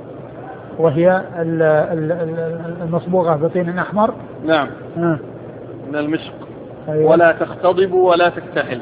وهي المصبوغة بطين أحمر. نعم. آه. من المشق. أيوة. ولا تختضب ولا تكتحل.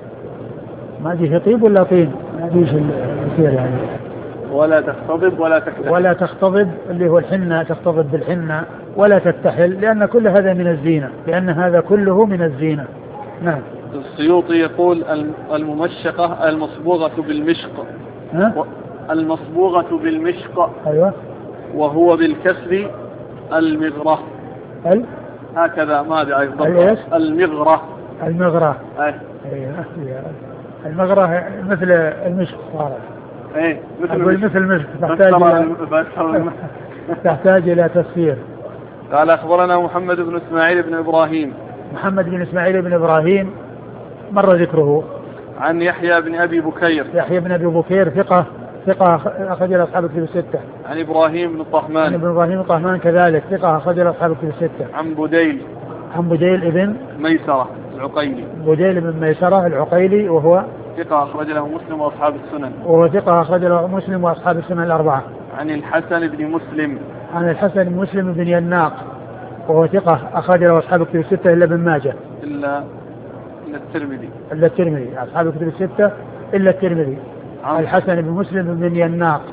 ما أدري طيب ولا طين ما أدري ايش يصير يعني. ولا تختضب ولا تكتحل. ولا تختضب اللي هو الحنة تختضب بالحنة ولا تكتحل لأن كل هذا من الزينة لأن هذا كله من الزينة. نعم. السيوطي يقول الممشقة المصبوغة بالمشق. ها؟ المصبوغة بالمشق. أيوة. وهو بالكسر المغرة. ال هكذا ماذا أيضا المغرة. المغرة. أي. أيوة. المغرة مثل المشق صارت. ايه مثل مثل المشق تحتاج إلى تحتاج إلى تفسير. قال أخبرنا محمد بن إسماعيل بن إبراهيم. محمد بن إسماعيل بن إبراهيم مر ذكره. عن يحيى بن أبي بكير. يحيى بن أبي بكير ثقة ثقة أخرج له أصحاب الكتب الستة. عن إبراهيم بن طهمان. عن إبراهيم بن طهمان كذلك ثقة أخرج له أصحاب الكتب الستة. عن بديل. عن بديل ابن ميسرة العقيلي. بديل بن ميسرة العقيلي وهو ثقة أخرج له مسلم وأصحاب السنن. وهو ثقة أخرج له مسلم وأصحاب السنن الأربعة. عن الحسن بن مسلم. عن الحسن بن مسلم بن يناق وهو ثقة أخرج له أصحاب الكتب الستة إلا ابن ماجه. إلا إلا الترمذي. إلا الترمذي أصحاب الكتب الستة إلا الترمذي. الحسن بن مسلم بن يناق.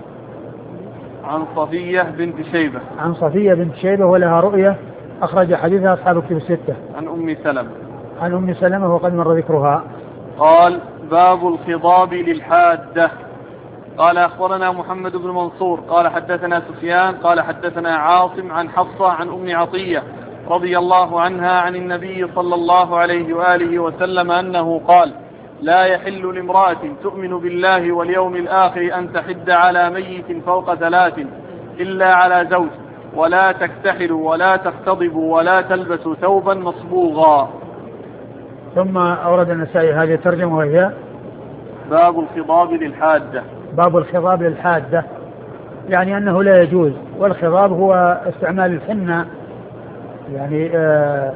عن صفية بنت شيبة. عن صفية بنت شيبة ولها رؤية أخرج حديثها أصحاب الكتب الستة. عن أم سلمة. عن أم سلمة وقد مر ذكرها. قال باب الخضاب للحادة. قال أخبرنا محمد بن منصور قال حدثنا سفيان قال حدثنا عاصم عن حفصة عن أم عطية رضي الله عنها عن النبي صلى الله عليه وآله وسلم أنه قال لا يحل لامرأة تؤمن بالله واليوم الآخر أن تحد على ميت فوق ثلاث إلا على زوج ولا تكتحل ولا تختضب ولا تلبس ثوبا مصبوغا. ثم أورد النسائي هذه الترجمة وهي باب الخضاب للحادة. باب الخضاب للحادة يعني أنه لا يجوز. والخضاب هو استعمال الحنة يعني آه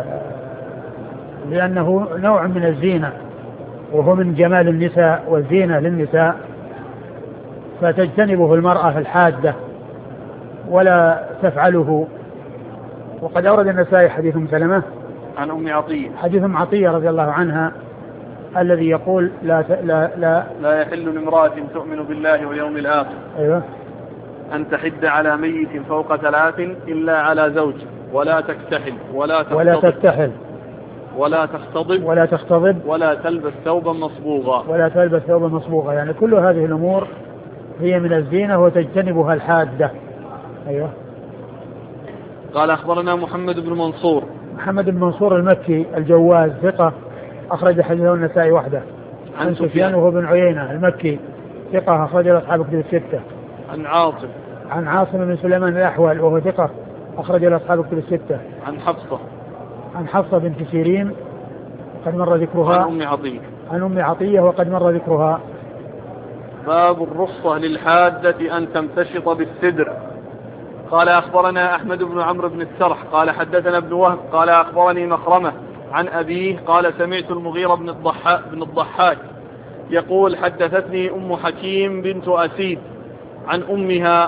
لأنه نوع من الزينة وهو من جمال النساء والزينة للنساء فتجتنبه المرأة الحادة ولا تفعله. وقد أورد النسائي حديث أم سلمة عن أم عطية حديث أم عطية رضي الله عنها الذي يقول لا لا لا لا يحل لامرأة تؤمن بالله واليوم الآخر أيوة أن تحد على ميت فوق ثلاث إلا على زوج ولا تكتحل ولا تختضب ولا تكتحل ولا تختضب ولا تختضب ولا تلبس ثوبا مصبوغا ولا تلبس ثوبا مصبوغا يعني كل هذه الأمور هي من الزينة وتجتنبها الحادة. أيوة. قال أخبرنا محمد بن منصور. محمد بن منصور المكي الجواز ثقة أخرج حديثه النسائي وحده. عن, عن سفيان وهو بن عيينة المكي ثقة أخرج أصحاب الكتب الستة. عن عاصم عن عاصم بن سليمان الأحول وهو ثقة أخرج أصحاب الكتب الستة. عن حفصة عن حفصة بنت سيرين وقد مر ذكرها. عن أم عطية عن أم عطية وقد مر ذكرها. باب الرخصة للحادة أن تمتشط بالسدر. قال أخبرنا أحمد بن عمرو بن السرح قال حدثنا ابن وهب قال أخبرني مخرمة عن أبيه قال سمعت المغيرة بن الضحاك, بن الضحاك يقول حدثتني أم حكيم بنت أسيد عن أمها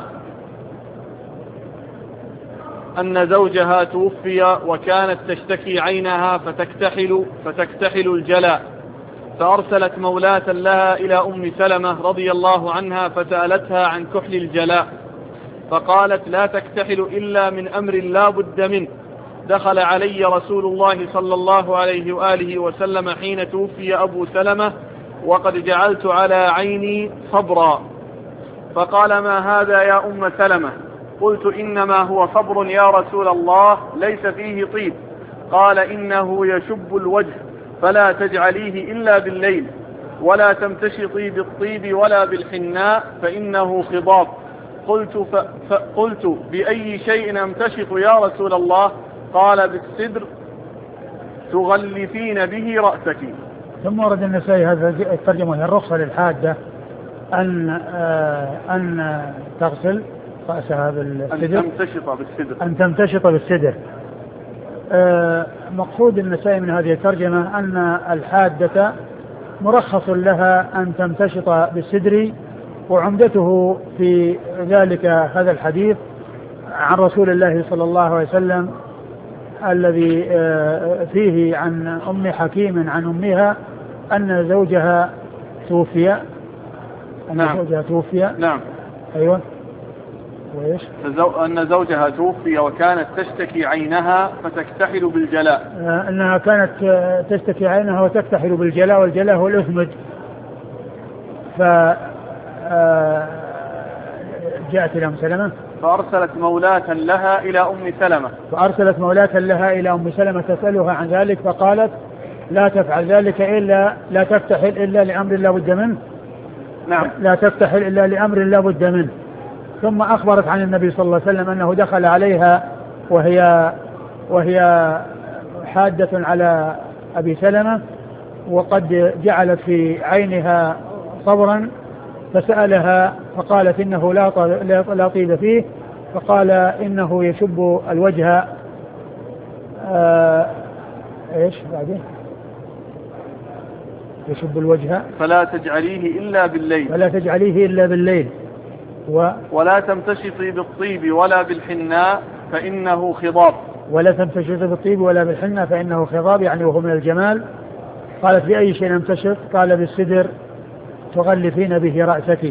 أن زوجها توفي وكانت تشتكي عينها فتكتحل, فتكتحل الجلاء، فأرسلت مولاة لها إلى أم سلمة رضي الله عنها فسألتها عن كحل الجلاء، فقالت لا تكتحل إلا من أمر لا بد منه. دخل علي رسول الله صلى الله عليه وآله وسلم حين توفي أبو سلمة وقد جعلت على عيني صبرا، فقال ما هذا يا أم سلمة؟ قلت إنما هو صبر يا رسول الله ليس فيه طيب. قال إنه يشب الوجه فلا تجعليه إلا بالليل، ولا تمتشطي بالطيب ولا بالحناء فإنه خضاب. قلت, ف... فقلت بأي شيء أمتشط يا رسول الله؟ قال بالسدر تغلفين به رأسك. ثم ورد النسائي هذا الترجمة هي الرخصة للحادة أن أن تغسل رأسها بالسدر، أن تمتشط بالسدر أن تمتشط بالسدر. مقصود النسائي من هذه الترجمة أن الحادة مرخص لها أن تمتشط بالسدر، وعمدته في ذلك هذا الحديث عن رسول الله صلى الله عليه وسلم الذي فيه عن أم حكيم عن أمها أن زوجها توفي أن نعم. زوجها توفي نعم. أيوة. وإيش؟ أن زوجها توفي وكانت تشتكي عينها فتكتحل بالجلاء. أنها كانت تشتكي عينها وتكتحل بالجلاء، والجلاء هو الأثمج. ف جاءت إلى أم سلمة فأرسلت مولاة لها إلى أم سلمة فأرسلت مولاة لها إلى أم سلمة تسألها عن ذلك، فقالت لا تفعل ذلك إلا لا تكتحل إلا لأمر لا بد منه. نعم. لا تكتحل إلا لأمر لا بد منه. ثم أخبرت عن النبي صلى الله عليه وسلم أنه دخل عليها وهي وهي حادة على أبي سلمة وقد جعلت في عينها صبرا، فسألها فقالت إنه لا لا طيب فيه، فقال إنه يشب الوجه. آه إيش بعدين؟ يشب الوجه فلا تجعليه إلا بالليل فلا تجعليه إلا بالليل و ولا تمتشطي بالطيب ولا بالحناء فإنه خضاب. ولا تمتشط بالطيب ولا بالحناء فإنه خضاب، يعني وهو من الجمال. قالت بأي شيء امتشط؟ قال بالسدر تغلفين به رأسك.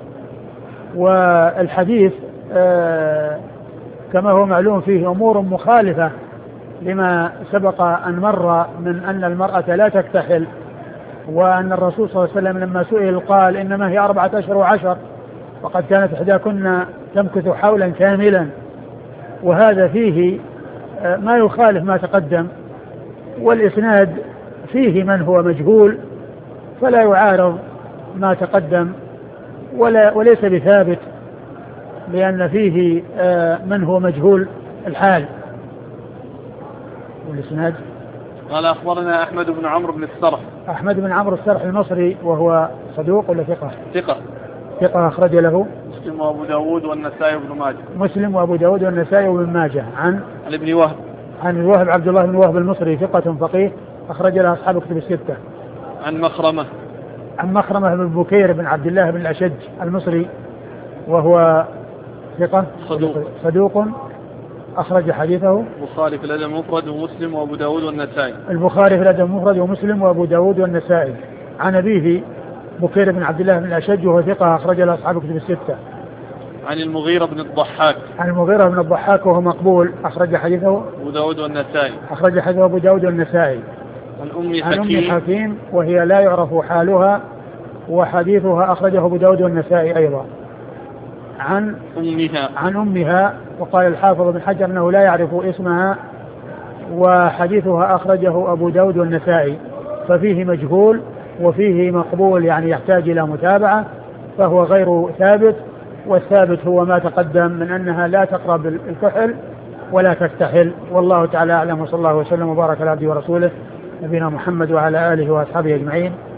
والحديث آه كما هو معلوم فيه أمور مخالفة لما سبق أن مر من أن المرأة لا تكتحل، وأن الرسول صلى الله عليه وسلم لما سئل قال إنما هي أربعة أشهر وعشر، وقد كانت إحداكن تمكث حولا كاملا. وهذا فيه آه ما يخالف ما تقدم، والإسناد فيه من هو مجهول فلا يعارض ما تقدم ولا وليس بثابت، لأن فيه آه من هو مجهول الحال. والإسناد قال أخبرنا أحمد بن عمرو بن السرح. أحمد بن عمرو السرح المصري وهو صدوق ولا ثقة؟ ثقة. ثقة أخرج له مسلم وأبو داود والنسائي وابن ماجه. مسلم وأبو داود والنسائي وابن ماجه. عن عن ابن وهب عن الوهب عبد الله بن وهب المصري ثقة فقيه أخرج له أصحاب كتب الستة. عن مخرمة عن مخرمة بن بكير بن عبد الله بن الأشج المصري وهو ثقة صدوق صدوق أخرج حديثه البخاري في الأدب المفرد ومسلم وأبو داود والنسائي. البخاري في الأدب المفرد ومسلم وأبو داود والنسائي. عن أبيه بكير بن عبد الله بن الأشج وهو ثقة أخرج له أصحاب كتب الستة. عن المغيرة بن الضحاك عن المغيرة بن الضحاك وهو مقبول أخرج حديثه أبو داود والنسائي. أخرج حديثه أبو داود والنسائي. عن أم عن حكيم أم حكيم وهي لا يعرف حالها وحديثها أخرجه أبو داود والنسائي أيضا. عن أمها عن أمها وقال الحافظ بن حجر أنه لا يعرف اسمها، وحديثها أخرجه أبو داود والنسائي، ففيه مجهول وفيه مقبول يعني يحتاج إلى متابعة، فهو غير ثابت. والثابت هو ما تقدم من أنها لا تقرب الكحل ولا تكتحل. والله تعالى أعلم، وصلى الله وسلم وبارك على عبده ورسوله نبينا محمد وعلى آله وأصحابه أجمعين.